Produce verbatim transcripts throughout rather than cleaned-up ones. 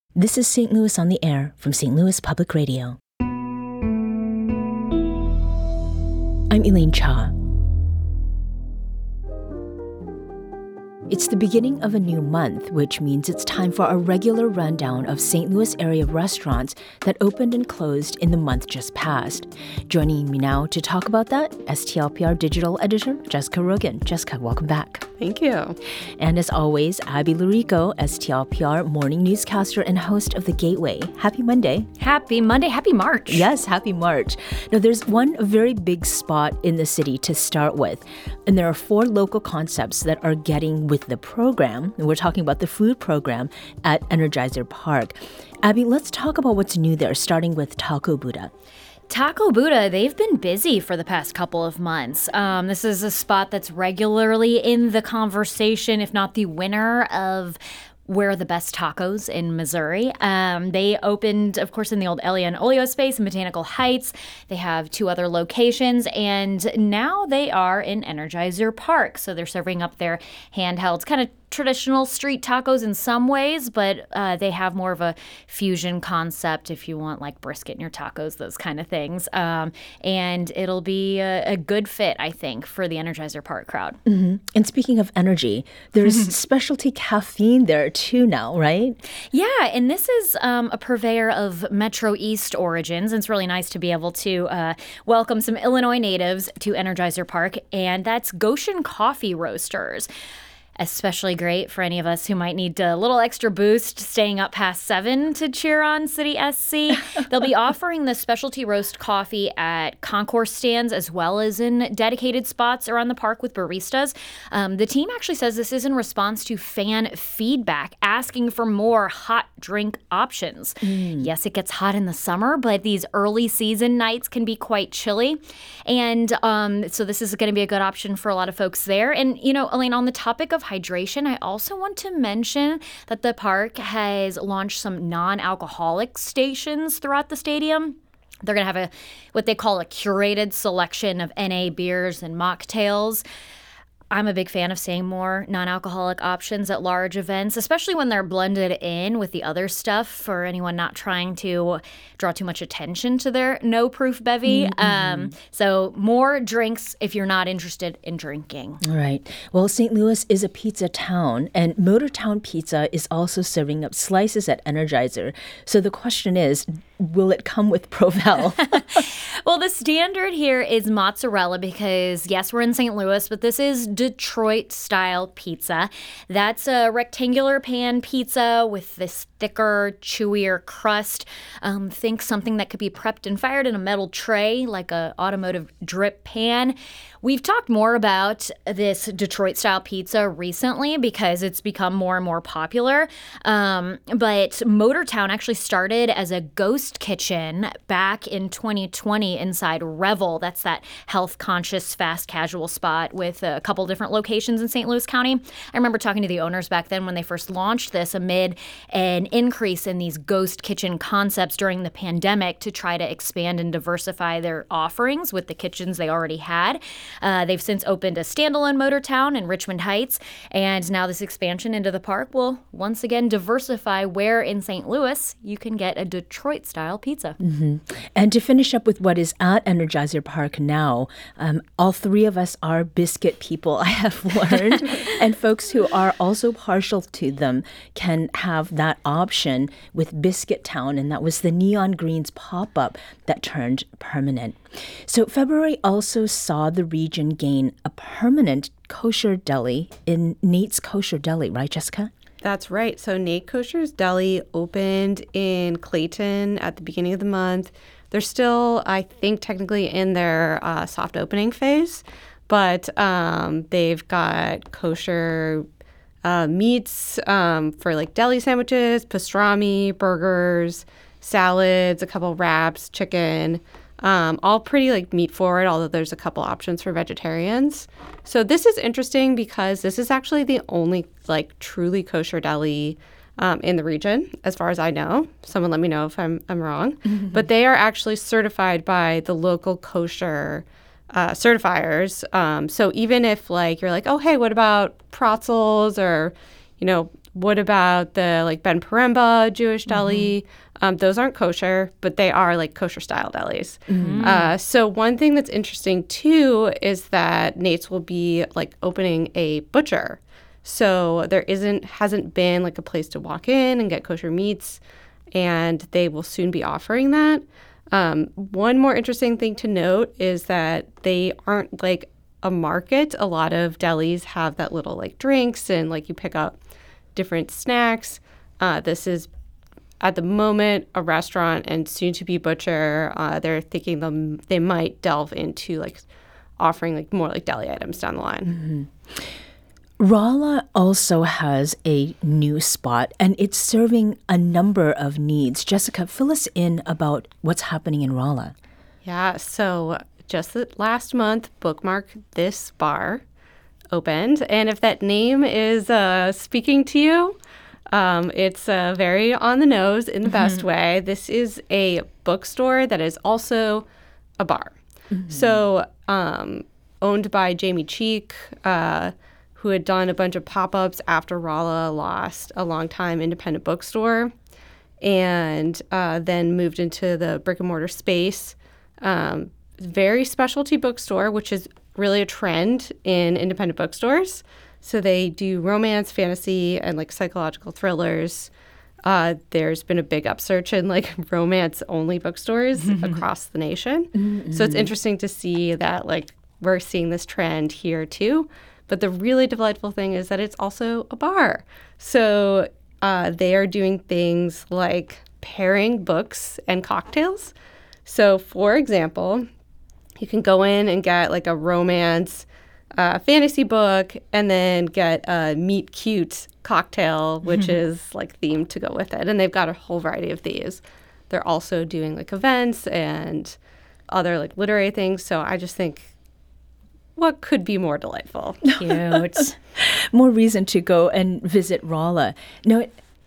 This is Saint Louis on the Air from Saint Louis Public Radio. I'm Elaine Cha. It's the beginning of a new month, which means it's time for a regular rundown of Saint Louis area restaurants that opened and closed in the month just past. Joining me now to talk about that, S T L P R Digital Editor Jessica Rogan. Jessica, welcome back. Thank you. And as always, Abby Lurico, S T L P R morning newscaster and host of The Gateway. Happy Monday. Happy Monday. Happy March. Yes, happy March. Now, there's one very big spot in the city to start with, and there are four local concepts that are getting with the program. And we're talking about the food program at Energizer Park. Abby, let's talk about what's new there, starting with Taco Buddha. Taco Buddha, they've been busy for the past couple of months. Um, this is a spot that's regularly in the conversation, if not the winner of where are the best tacos in Missouri. Um, they opened, of course, in the old Elia and Olio space in Botanical Heights. They have two other locations, and now they are in Energizer Park. So they're serving up their handhelds, kind of traditional street tacos in some ways, but uh, they have more of a fusion concept if you want like brisket in your tacos, those kind of things. Um, and it'll be a, a good fit, I think, for the Energizer Park crowd. Mm-hmm. And speaking of energy, there's specialty caffeine there too now, right? Yeah, and this is um, a purveyor of Metro East origins. It's really nice to be able to uh, welcome some Illinois natives to Energizer Park, and that's Goshen Coffee Roasters. Especially great for any of us who might need a little extra boost staying up past seven to cheer on City S C. They'll be offering the specialty roast coffee at concourse stands as well as in dedicated spots around the park with baristas. Um, the team actually says this is in response to fan feedback asking for more hot drink options. Mm. Yes, it gets hot in the summer, but these early season nights can be quite chilly. And um, so this is going to be a good option for a lot of folks there. And, you know, Elaine, on the topic of hydration, I also want to mention that the park has launched some non-alcoholic stations throughout the stadium. They're going to have a what they call a curated selection of N A beers and mocktails. I'm a big fan of seeing more non-alcoholic options at large events, especially when they're blended in with the other stuff for anyone not trying to draw too much attention to their no-proof bevy. Mm-hmm. Um, so more drinks if you're not interested in drinking. All right. Well, Saint Louis is a pizza town, and Motortown Pizza is also serving up slices at Energizer. So the question is, will it come with Provel? Well, the standard here is mozzarella because, yes, we're in Saint Louis, but this is Detroit-style pizza. That's a rectangular pan pizza with this thicker, chewier crust. Um, think something that could be prepped and fired in a metal tray, like an automotive drip pan. We've talked more about this Detroit-style pizza recently because it's become more and more popular. Um, but Motortown actually started as a ghost kitchen back in twenty twenty inside Revel. That's that health-conscious, fast-casual spot with a couple different locations in Saint Louis County. I remember talking to the owners back then when they first launched this amid an increase in these ghost kitchen concepts during the pandemic to try to expand and diversify their offerings with the kitchens they already had. Uh, they've since opened a standalone Motortown in Richmond Heights, and now this expansion into the park will once again diversify where in Saint Louis you can get a Detroit-style pizza. Mm-hmm. And to finish up with what is at Energizer Park now, um, all three of us are biscuit people, I have learned, and folks who are also partial to them can have that option with Biscuit Town, and that was the Neon Greens pop-up that turned permanent. So February also saw the region gain a permanent kosher deli in Nate's Kosher Deli, right, Jessica? That's right. So Nate Kosher's Deli opened in Clayton at the beginning of the month. They're still, I think, technically in their uh, soft opening phase, but um, they've got kosher uh, meats um, for like deli sandwiches, pastrami, burgers, salads, a couple wraps, chicken. Um, all pretty like meat forward, although there's a couple options for vegetarians. So this is interesting because this is actually the only like truly kosher deli um, in the region, as far as I know. Someone let me know if I'm I'm wrong. Mm-hmm. But they are actually certified by the local kosher uh, certifiers. Um, so even if like you're like, oh hey, what about pretzels or you know what about the like Ben Paremba Jewish deli? Mm-hmm. Um, those aren't kosher, but they are like kosher style delis. Mm-hmm. Uh, so one thing that's interesting too is that Nate's will be like opening a butcher. So there isn't hasn't been like a place to walk in and get kosher meats, and they will soon be offering that. Um, one more interesting thing to note is that they aren't like a market. A lot of delis have that little like drinks and like you pick up different snacks. Uh, this is at the moment a restaurant and soon to be butcher. Uh, they're thinking them they might delve into like offering like more like deli items down the line. Mm-hmm. Rolla also has a new spot, and it's serving a number of needs. Jessica, fill us in about what's happening in Rolla. Yeah, so just the last month, Bookmark This Bar opened. And if that name is uh, speaking to you, um, it's uh, very on the nose in the mm-hmm. best way. This is a bookstore that is also a bar. Mm-hmm. So um, owned by Jamie Cheek, uh, who had done a bunch of pop-ups after Rolla lost a long-time independent bookstore, and uh, then moved into the brick-and-mortar space. Um, very specialty bookstore, which is really a trend in independent bookstores. So they do romance, fantasy, and like psychological thrillers. Uh, there's been a big upsurge in like romance-only bookstores mm-hmm. across the nation. Mm-hmm. So it's interesting to see that like we're seeing this trend here too. But the really delightful thing is that it's also a bar. So uh, they are doing things like pairing books and cocktails. So, for example, you can go in and get like a romance uh, fantasy book and then get a meet cute cocktail, which mm-hmm. is like themed to go with it. And they've got a whole variety of these. They're also doing like events and other like literary things. So I just think, what could be more delightful? Cute. More reason to go and visit Rolla. Now,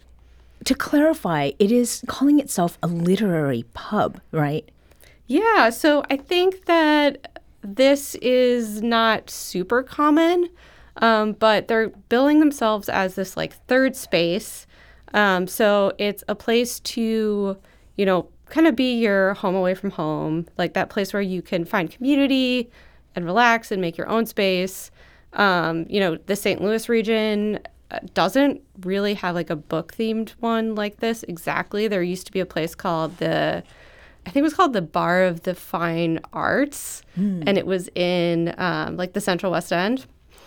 to clarify, it is calling itself a literary pub, right? Yeah, so I think that this is not super common, um, but they're billing themselves as this like third space. Um, so it's a place to, you know, kind of be your home away from home, like that place where you can find community and relax and make your own space. Um, you know, the Saint Louis region doesn't really have like a book-themed one like this exactly. There used to be a place called the, I think it was called the Bar of the Fine Arts, mm. and it was in um, like the Central West End.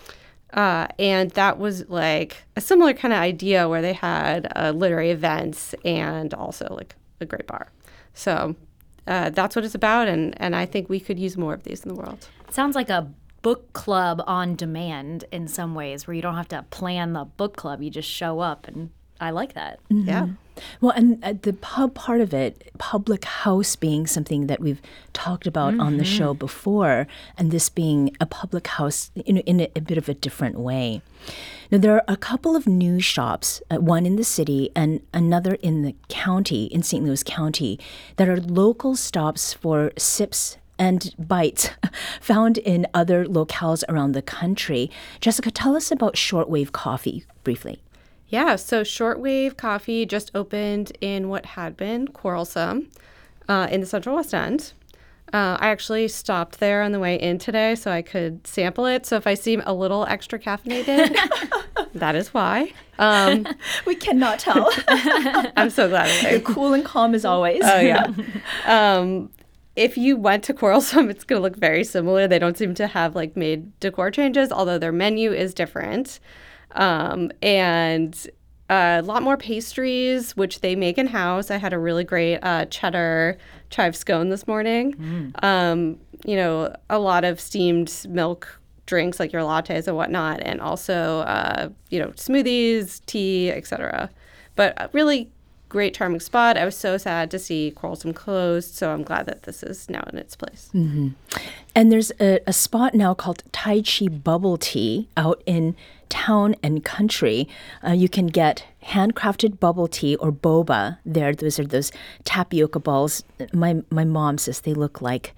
Uh, and that was like a similar kind of idea where they had uh, literary events and also like a great bar. So uh, that's what it's about, and, and I think we could use more of these in the world. Sounds like a book club on demand in some ways, where you don't have to plan the book club. You just show up, and I like that. Mm-hmm. Yeah. Well, and uh, the pub part of it, public house being something that we've talked about mm-hmm. on the show before, and this being a public house in, in a, a bit of a different way. Now, there are a couple of new shops, uh, one in the city and another in the county, in Saint Louis County, that are local stops for sips and bites found in other locales around the country. Jessica, tell us about Shortwave Coffee briefly. Yeah, so Shortwave Coffee just opened in what had been Quarrelsome uh, in the Central West End. Uh, I actually stopped there on the way in today so I could sample it. So if I seem a little extra caffeinated, that is why. Um, we cannot tell. I'm so glad. You're cool and calm as always. Oh, yeah. Um, if you went to Quarrelsome, it's going to look very similar. They don't seem to have like made decor changes, although their menu is different. Um, and a lot more pastries, which they make in-house. I had a really great uh, cheddar chive scone this morning. Mm. Um, you know, a lot of steamed milk drinks like your lattes and whatnot, and also, uh, you know, smoothies, tea, et cetera. But a really great, charming spot. I was so sad to see Quarrelsome closed, so I'm glad that this is now in its place. Mm-hmm. And there's a, a spot now called Tai Chi Bubble Tea out in town and country. Uh, you can get handcrafted bubble tea or boba there. Those are those tapioca balls. My my mom says they look like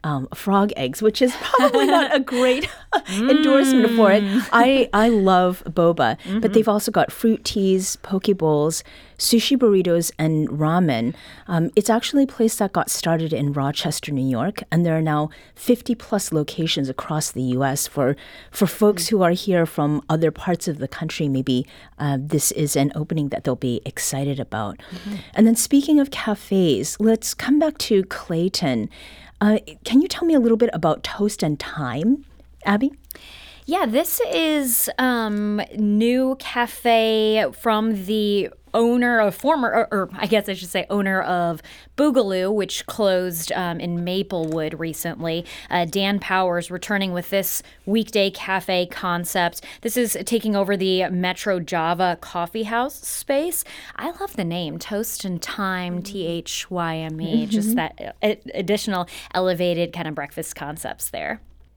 um, frog eggs, which is probably not a great endorsement for it. I, I love boba, mm-hmm. but they've also got fruit teas, poke bowls, sushi burritos, and ramen. Um, it's actually a place that got started in Rochester, New York, and there are now fifty plus locations across the U S for for folks who are here from other parts of the country. Maybe uh, this is an opening that they'll be excited about. Mm-hmm. And then speaking of cafes, let's come back to Clayton. Uh, can you tell me a little bit about Toast and Time, Abby? Yeah, this is um, new cafe from the owner of former, or, or I guess I should say owner of Boogaloo, which closed um, in Maplewood recently. Uh, Dan Powers returning with this weekday cafe concept. This is taking over the Metro Java Coffee House space. I love the name, Toast and Time, T H Y M E, mm-hmm. just that uh, additional elevated kind of breakfast concepts there.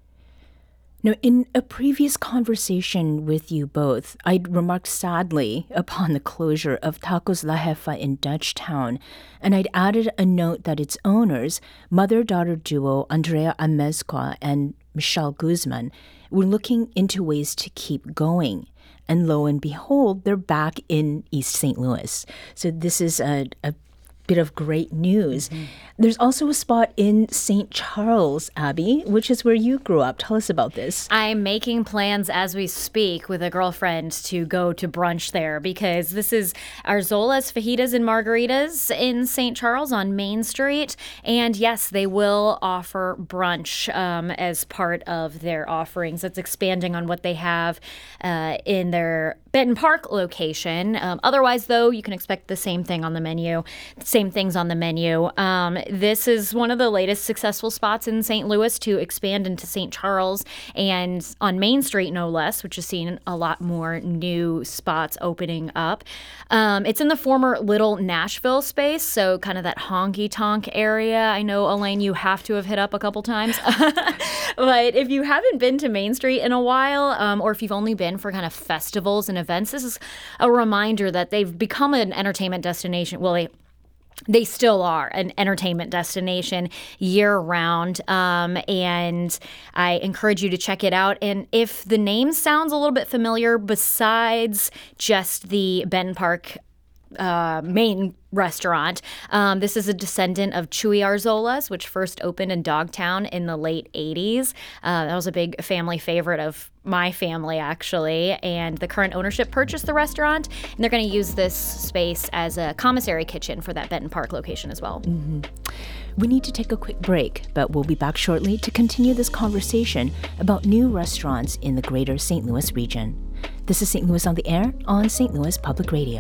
Now, in a previous conversation with you both, I'd remarked sadly upon the closure of Tacos La Jefa in Dutchtown, and I'd added a note that its owners, mother-daughter duo Andrea Amezcua and Michelle Guzman, were looking into ways to keep going. And lo and behold, they're back in East Saint Louis. So this is a, a bit of great news. Mm-hmm. There's also a spot in Saint Charles, Abby, which is where you grew up. Tell us about this. I'm making plans as we speak with a girlfriend to go to brunch there because this is Arzola's Fajitas and Margaritas in Saint Charles on Main Street. And yes, they will offer brunch um, as part of their offerings. It's expanding on what they have uh, in their Benton Park location. Um, otherwise, though, you can expect the same thing on the menu, same things on the menu. Um, this is one of the latest successful spots in Saint Louis to expand into Saint Charles and on Main Street, no less, which has seen a lot more new spots opening up. Um, it's in the former Little Nashville space, so kind of that honky-tonk area. I know, Elaine, you have to have hit up a couple times. But if you haven't been to Main Street in a while, um, or if you've only been for kind of festivals and events, this is a reminder that they've become an entertainment destination. Well, they They still are an entertainment destination year-round, um, and I encourage you to check it out. And if the name sounds a little bit familiar, besides just the Benton Park uh, main restaurant, um, this is a descendant of Chuy Arzola's, which first opened in Dogtown in the late eighties. Uh, that was a big family favorite of my family, actually, and the current ownership purchased the restaurant, and they're going to use this space as a commissary kitchen for that Benton Park location as well. Mm-hmm. We need to take a quick break, but we'll be back shortly to continue this conversation about new restaurants in the greater Saint Louis region. This is Saint Louis on the Air on Saint Louis Public Radio.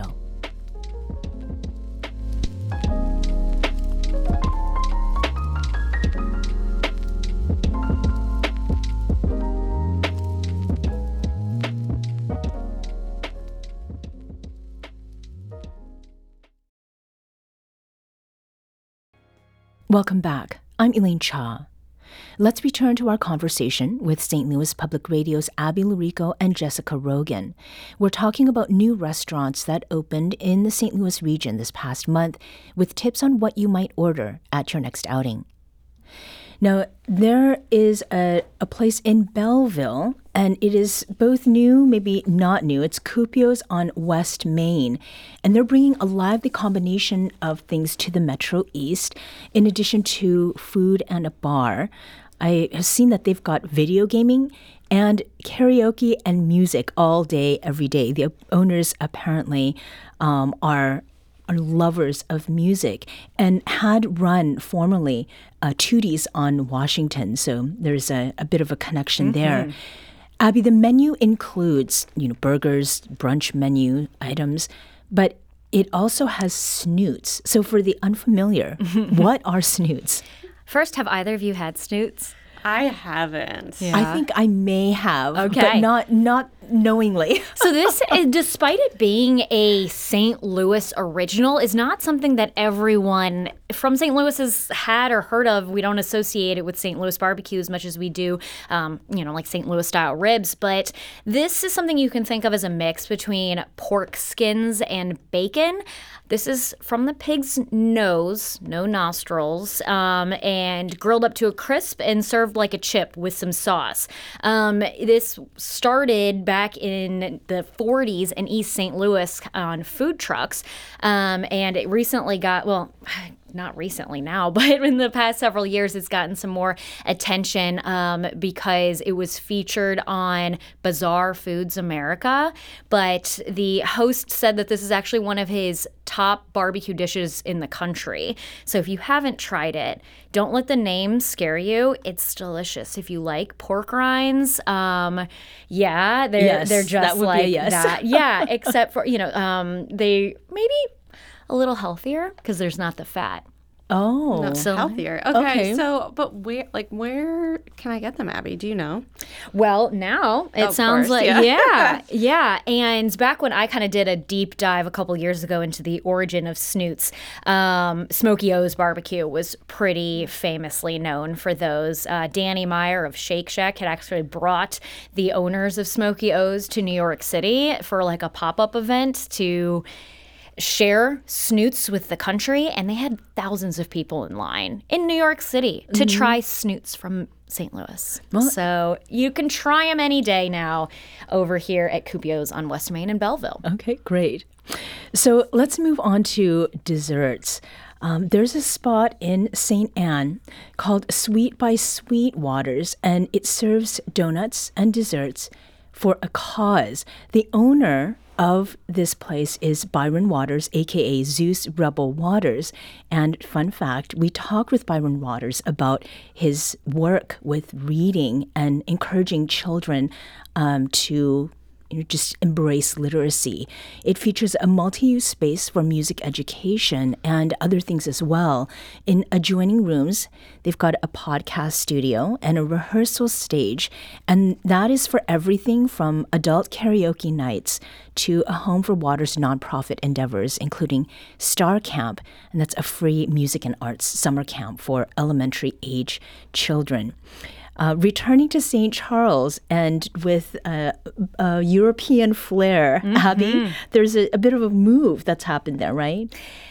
Welcome back. I'm Elaine Cha. Let's return to our conversation with Saint Louis Public Radio's Abby Lurico and Jessica Rogan. We're talking about new restaurants that opened in the Saint Louis region this past month with tips on what you might order at your next outing. Now, there is a, a place in Belleville, and it is both new, maybe not new. It's Cupio's on West Main, and they're bringing a lively combination of things to the Metro East, in addition to food and a bar. I have seen that they've got video gaming and karaoke and music all day, every day. The owners apparently um, are are lovers of music and had run formerly uh, Tooties on Washington. So there's a, a bit of a connection mm-hmm. there. Abby, the menu includes, you know, burgers, brunch menu items, but it also has snoots. So for the unfamiliar, what are snoots? First, have either of you had snoots? I haven't. Yeah. I think I may have, okay. but not not knowingly. So this, is- despite it being a Saint Louis original, is not something that everyone from Saint Louis has had or heard of. We don't associate it with Saint Louis barbecue as much as we do, um, you know, like Saint Louis style ribs. But this is something you can think of as a mix between pork skins and bacon. This is from the pig's nose, no nostrils, um, and grilled up to a crisp and served like a chip with some sauce. Um, this started back in the forties in East Saint Louis on food trucks, um, and it recently got, well, not recently now, but in the past several years, it's gotten some more attention um, because it was featured on Bazaar Foods America. But the host said that this is actually one of his top barbecue dishes in the country. So if you haven't tried it, don't let the name scare you. It's delicious. If you like pork rinds, um, yeah, they're Yes, they're just that would be a like yes. that. Yeah, except for, you know, um, they maybe a little healthier because there's not the fat. Oh. No, So- healthier. Okay, Okay. so but where, like, where can I get them, Abby? Do you know? Well, now it Of sounds course, like, yeah. yeah, yeah. And back when I kind of did a deep dive a couple years ago into the origin of snoots, um, Smokey O's barbecue was pretty famously known for those. Uh, Danny Meyer of Shake Shack had actually brought the owners of Smokey O's to New York City for like a pop-up event to share snoots with the country, and they had thousands of people in line in New York City to try snoots from Saint Louis. So you can try them any day now over here at Cupio's on West Main in Belleville. Okay, great. So let's move on to desserts. Um, there's a spot in Saint Anne called Sweet by Sweetwaters, and it serves donuts and desserts for a cause. The owner of this place is Byron Waters, a k a. Zeus Rebel Waters. And fun fact, we talked with Byron Waters about his work with reading and encouraging children um, to you know, just embrace literacy. It features a multi-use space for music education and other things as well. In adjoining rooms, they've got a podcast studio and a rehearsal stage, and that is for everything from adult karaoke nights to a home for Waters nonprofit endeavors, including Star Camp, and that's a free music and arts summer camp for elementary age children. Uh, returning to Saint Charles and with uh, a European flair, Abby, there's a, a bit of a move that's happened there, right?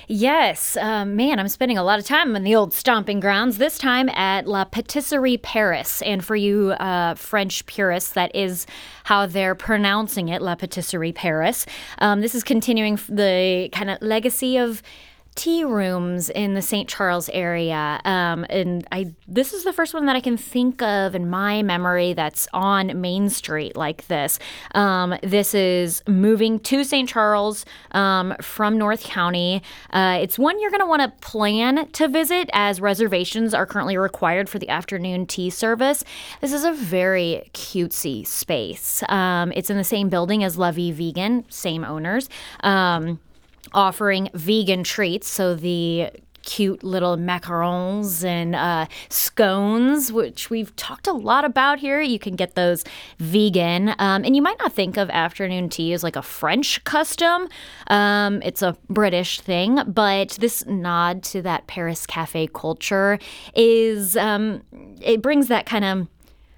Yes, um, man, I'm spending a lot of time in the old stomping grounds, this time at La Patisserie Paris. And for you uh, French purists, that is how they're pronouncing it, La Patisserie Paris. Um, this is continuing the kind of legacy of tea rooms in the Saint Charles area. Um, and I this is the first one that I can think of in my memory that's on Main Street like this. Um, this is moving to Saint Charles um, from North County. Uh, it's one you're going to want to plan to visit, as reservations are currently required for the afternoon tea service. This is a very cutesy space. Um, it's in the same building as La Vie Vegan, same owners. Um, offering vegan treats, so the cute little macarons and uh, scones, which we've talked a lot about here. You can get those vegan. Um, and you might not think of afternoon tea as like a French custom. Um, it's a British thing, but this nod to that Paris cafe culture is, um, it brings that kind of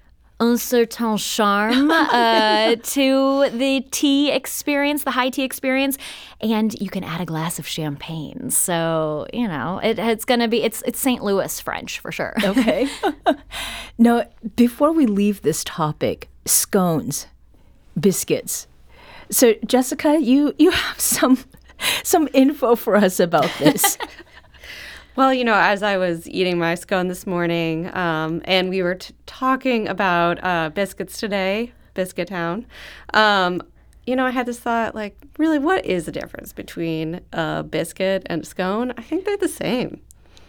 un certain charme uh, to the tea experience, the high tea experience, and you can add a glass of champagne. So, you know, it, it's going to be, it's it's Saint Louis French for sure. Okay. Now, before we leave this topic, scones, biscuits. So, Jessica, you, you have some some info for us about this. Well, you know, as I was eating my scone this morning, um, and we were t- talking about uh, biscuits today, Biscuit Town, um, you know, I had this thought, like, really, what is the difference between a biscuit and a scone? I think they're the same.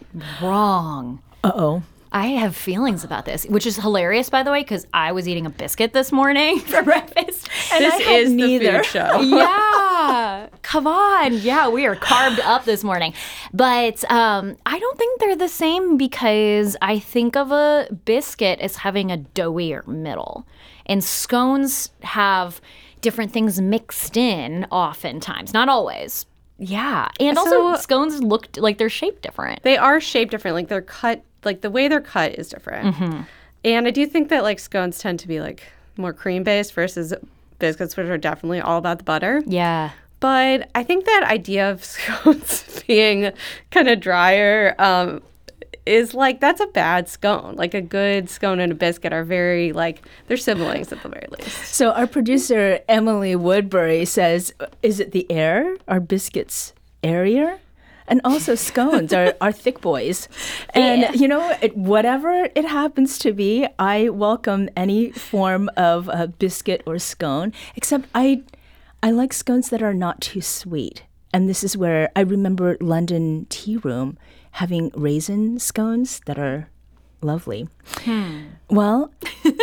Wrong. Uh-oh. I have feelings about this, which is hilarious, by the way, because I was eating a biscuit this morning for breakfast. And this I is is neither. the food show. Yeah. Come on. Yeah, we are carved up this morning. But um, I don't think they're the same because I think of a biscuit as having a doughier middle. And scones have different things mixed in oftentimes. Not always. Yeah. And also So- scones look like they're shaped different. They are shaped different. Like they're cut, like the way they're cut is different. And I do think that like scones tend to be like more cream based versus biscuits, which are definitely all about the butter. Yeah. But I think that idea of scones being kind of drier um, is like, that's a bad scone. Like a good scone and a biscuit are very like, they're siblings at the very least. So our producer, Emily Woodbury, says, is it the air? Are biscuits airier? And also scones are, are thick boys. And, Yeah. you know, it, whatever it happens to be, I welcome any form of a biscuit or scone, except I, I like scones that are not too sweet. And this is where I remember London Tea Room having raisin scones that are lovely. Well,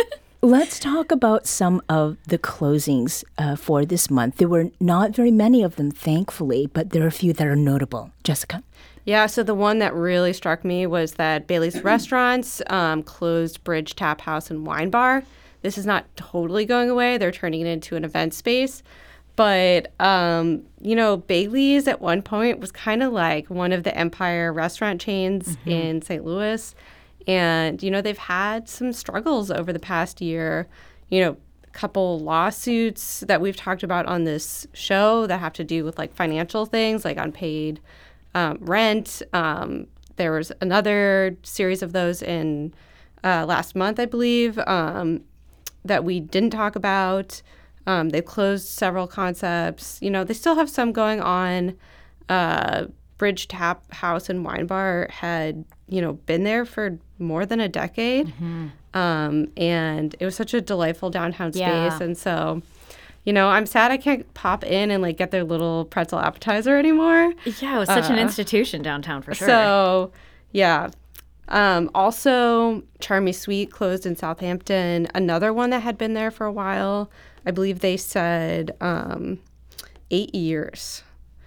let's talk about some of the closings uh, for this month. There were not very many of them, thankfully, but there are a few that are notable. Jessica? Yeah, so the one that really struck me was that Bailey's Restaurants um, closed Bridge Tap House and Wine Bar. This is not totally going away. They're turning it into an event space. But, um, you know, Bailey's at one point was kind of like one of the empire restaurant chains mm-hmm. in Saint Louis. And, you know, they've had some struggles over the past year. You know, a couple lawsuits that we've talked about on this show that have to do with, like, financial things, like unpaid um, rent. Um, there was another series of those in uh, last month, I believe, um, that we didn't talk about. Um, they've closed several concepts. You know, they still have some going on. Uh, Bridge Tap House and Wine Bar had, you know, been there for more than a decade. Mm-hmm. Um, and it was such a delightful downtown space. Yeah. And so, you know, I'm sad I can't pop in and, like, get their little pretzel appetizer anymore. Yeah, it was such Uh, an institution downtown for sure. So, yeah. Um, also, Charmy Sweet closed in Southampton. Another one that had been there for a while. I believe they said um, eight years.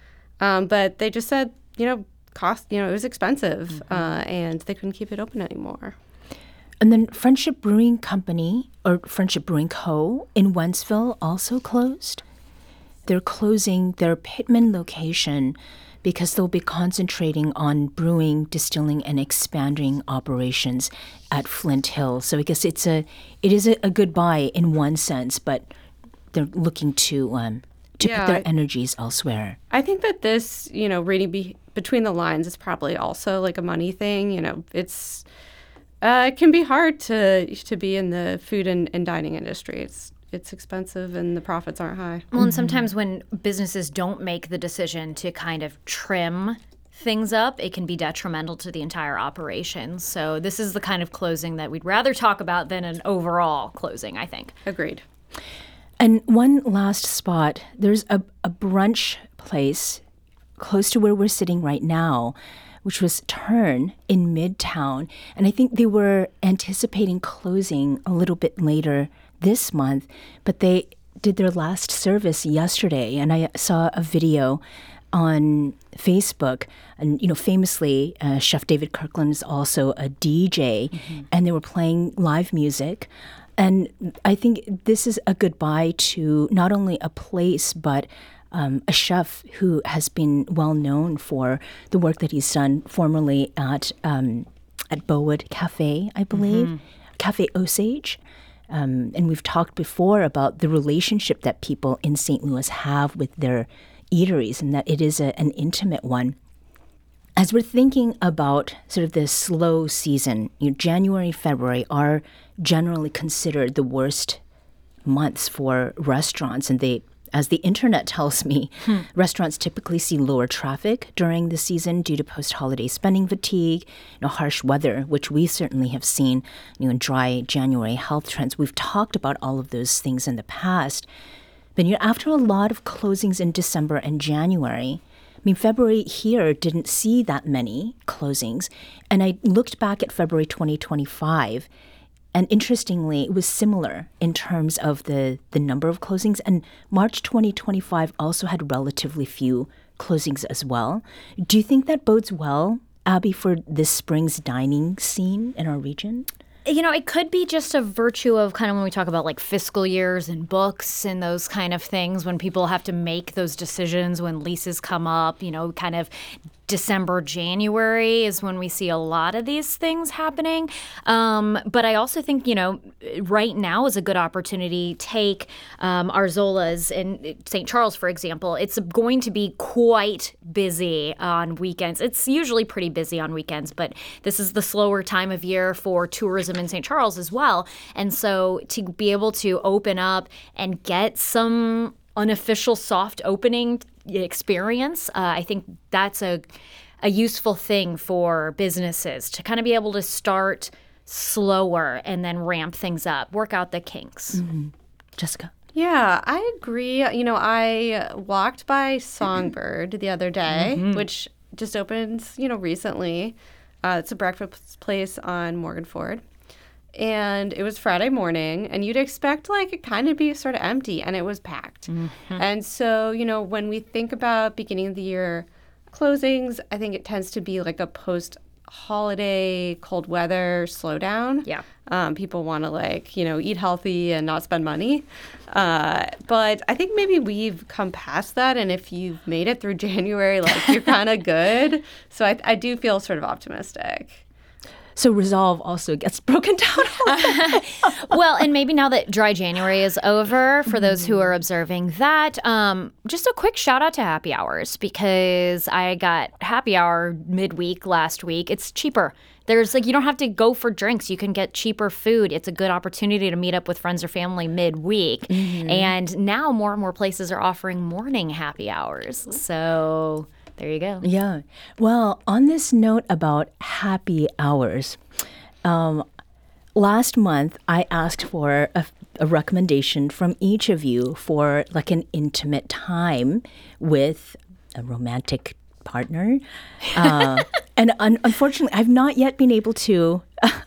Um, but they just said, you know, cost, you know, it was expensive mm-hmm. uh, and they couldn't keep it open anymore. And then Friendship Brewing Company, or Friendship Brewing Co. in Wentzville also closed. They're closing their Pittman location because they'll be concentrating on brewing, distilling, and expanding operations at Flint Hill. So I guess it's a, it is a, a goodbye in one sense, but they're looking to um, to Yeah, put their I- energies elsewhere. I think that this, you know, reading be- between the lines is probably also like a money thing. You know, it's uh, it can be hard to to be in the food and, and dining industry. It's it's expensive and the profits aren't high. Well, and sometimes when businesses don't make the decision to kind of trim things up, it can be detrimental to the entire operation. So this is the kind of closing that we'd rather talk about than an overall closing, I think. Agreed. And one last spot, there's a, a brunch place close to where we're sitting right now, which was Turn in Midtown. And I think they were anticipating closing a little bit later this month, but they did their last service yesterday. And I saw a video on Facebook, and you know, famously, uh, Chef David Kirkland is also a D J, mm-hmm. and they were playing live music. And I think this is a goodbye to not only a place, but um, a chef who has been well known for the work that he's done formerly at um, at Bowood Cafe, I believe, mm-hmm. Cafe Osage. Um, and we've talked before about the relationship that people in Saint Louis have with their eateries, and that it is a, an intimate one. As we're thinking about sort of the slow season, you know, January, February are generally considered the worst months for restaurants, and they, as the internet tells me, hmm. restaurants typically see lower traffic during the season due to post-holiday spending fatigue, you know, harsh weather, which we certainly have seen, you know, in dry January health trends. We've talked about all of those things in the past, but you know, after a lot of closings in December and January, I mean, February here didn't see that many closings, and I looked back at February twenty twenty-five. And interestingly, it was similar in terms of the, the number of closings. And March twenty twenty-five also had relatively few closings as well. Do you think that bodes well, Abby, for this spring's dining scene in our region? You know, it could be just a virtue of kind of when we talk about like fiscal years and books and those kind of things, when people have to make those decisions, when leases come up, you know, kind of December, January is when we see a lot of these things happening. Um, but I also think, you know, right now is a good opportunity. Take um, Arzolas in Saint Charles, for example. It's going to be quite busy on weekends. It's usually pretty busy on weekends, but this is the slower time of year for tourism in Saint Charles as well. And so to be able to open up and get some unofficial soft opening experience, uh, I think that's a a useful thing for businesses to kind of be able to start slower and then ramp things up, work out the kinks. Mm-hmm. Jessica? Yeah, I agree. You know, I walked by Songbird the other day, mm-hmm. which just opened, you know, recently. Uh, it's a breakfast place on Morgan Ford. And it was Friday morning, and you'd expect like it kind of be sort of empty, and it was packed. Mm-hmm. And so, you know, when we think about beginning of the year closings, I think it tends to be like a post-holiday cold weather slowdown. Yeah. Um, people want to like, you know, eat healthy and not spend money. Uh, but I think maybe we've come past that, and if you've made it through January, like you're kind of good. So I, I do feel sort of optimistic. So Resolve also gets broken down. Well, and maybe now that dry January is over, for those who are observing that, um, just a quick shout out to happy hours, because I got happy hour midweek last week. It's cheaper. There's like, you don't have to go for drinks. You can get cheaper food. It's a good opportunity to meet up with friends or family midweek. Mm-hmm. And now more and more places are offering morning happy hours. So there you go. Yeah. Well, on this note about happy hours, um, last month I asked for a, a recommendation from each of you for like an intimate time with a romantic partner. Uh, and un- unfortunately, I've not yet been able to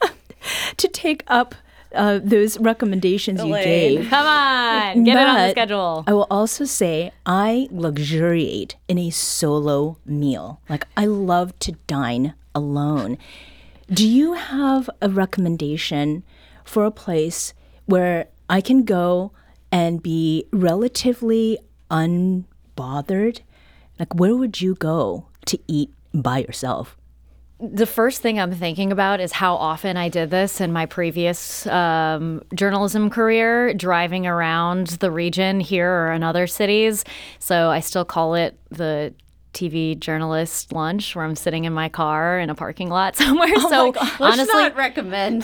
to take up Uh, those recommendations Delayed. you gave. Come on, get but it on the schedule. I will also say I luxuriate in a solo meal. Like I love to dine alone. Do you have a recommendation for a place where I can go and be relatively unbothered? Like where would you go to eat by yourself? The first thing I'm thinking about is how often I did this in my previous um, journalism career, driving around the region here or in other cities. So I still call it the T V journalist lunch, where I'm sitting in my car in a parking lot somewhere. Oh so my God. Let's honestly, not recommend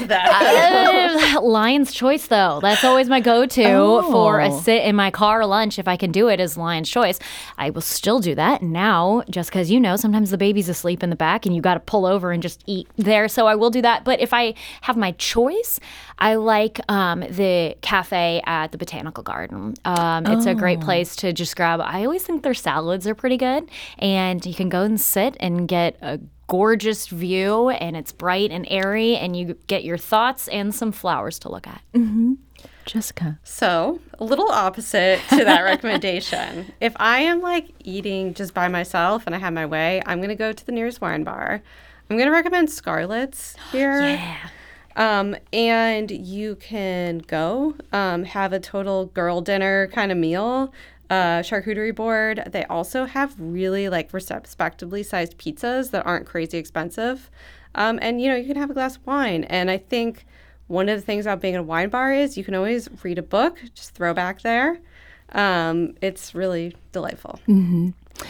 that. uh, Lion's Choice, though. That's always my go-to Oh. for a sit in my car lunch. If I can do it, is Lion's Choice. I will still do that now, just because, you know, sometimes the baby's asleep in the back and you got to pull over and just eat there. So I will do that. But if I have my choice, I like um, the cafe at the Botanical Garden. Um, it's Oh. a great place to just grab. I always think their salads are pretty good. And you can go and sit and get a gorgeous view, and it's bright and airy, and you get your thoughts and some flowers to look at. Mm-hmm. Jessica. So, a little opposite to that recommendation. If I am like eating just by myself and I have my way, I'm going to go to the nearest wine bar. I'm going to recommend Scarlett's here. Yeah. Um, and you can go um, have a total girl dinner kind of meal. Uh, charcuterie board. They also have really like respectably sized pizzas that aren't crazy expensive. Um, and, you know, you can have a glass of wine. And I think one of the things about being at a wine bar is you can always read a book, just throw back there. Um, it's really delightful. Mm-hmm.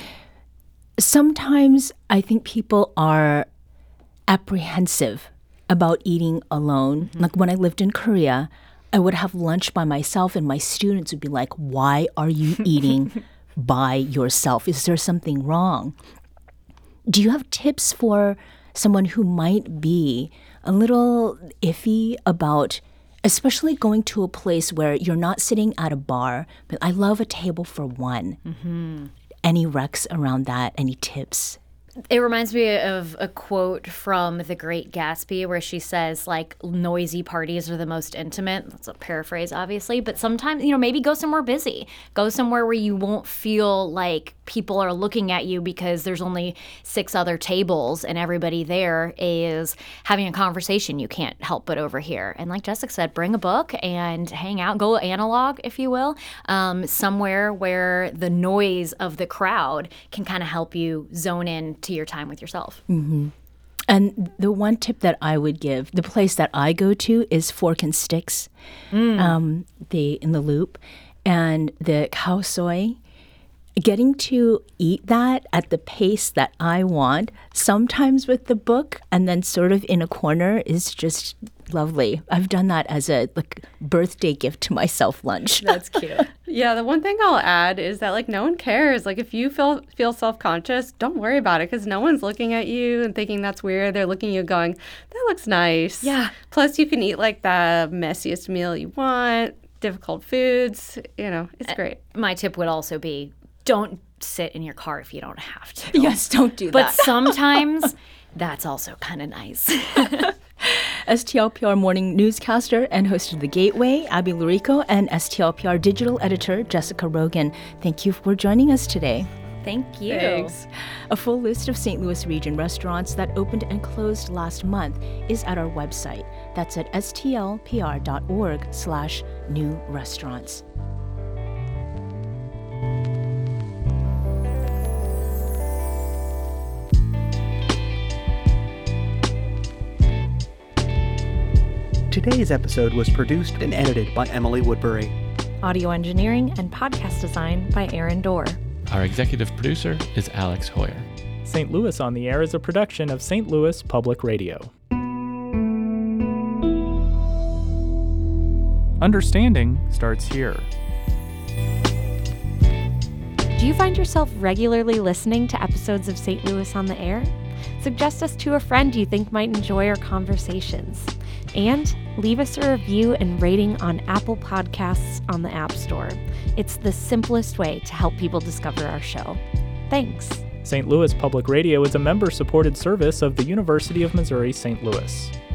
Sometimes I think people are apprehensive about eating alone. Mm-hmm. Like when I lived in Korea, I would have lunch by myself and my students would be like, why are you eating by yourself? Is there something wrong? Do you have tips for someone who might be a little iffy about, especially going to a place where you're not sitting at a bar, but I love a table for one? Mm-hmm. Any recs around that? Any tips? It reminds me of a quote from The Great Gatsby where she says, like, noisy parties are the most intimate. That's a paraphrase, obviously. But sometimes, you know, maybe go somewhere busy. Go somewhere where you won't feel like people are looking at you because there's only six other tables and everybody there is having a conversation you can't help but overhear. And like Jessica said, bring a book and hang out. Go analog, if you will, um, somewhere where the noise of the crowd can kind of help you zone in to your time with yourself. Mm-hmm. And the one tip that I would give, the place that I go to is Fork and Sticks, mm. um, the in the Loop, and the khao soi. Getting to eat that at the pace that I want, sometimes with the book, and then sort of in a corner, is just lovely. I've done that as a like birthday gift to myself lunch. That's cute. Yeah, the one thing I'll add is that like no one cares. Like if you feel feel self-conscious, don't worry about it because no one's looking at you and thinking that's weird. They're looking at you going, that looks nice. Yeah. Plus you can eat like the messiest meal you want, difficult foods, you know, it's great. My tip would also be don't sit in your car if you don't have to. Yes, don't do but that. But sometimes that's also kind of nice. S T L P R morning newscaster and host of The Gateway, Abby Lurico, and S T L P R digital editor, Jessica Rogan. Thank you for joining us today. Thank you. Thanks. A full list of Saint Louis region restaurants that opened and closed last month is at our website. That's at stlpr.org slash new restaurants. Today's episode was produced and edited by Emily Woodbury. Audio engineering and podcast design by Aaron Dorr. Our executive producer is Alex Hoyer. Saint Louis on the Air is a production of Saint Louis Public Radio. Understanding starts here. Do you find yourself regularly listening to episodes of Saint Louis on the Air? Suggest us to a friend you think might enjoy our conversations. And leave us a review and rating on Apple Podcasts on the App Store. It's the simplest way to help people discover our show. Thanks. Saint Louis Public Radio is a member-supported service of the University of Missouri Saint Louis.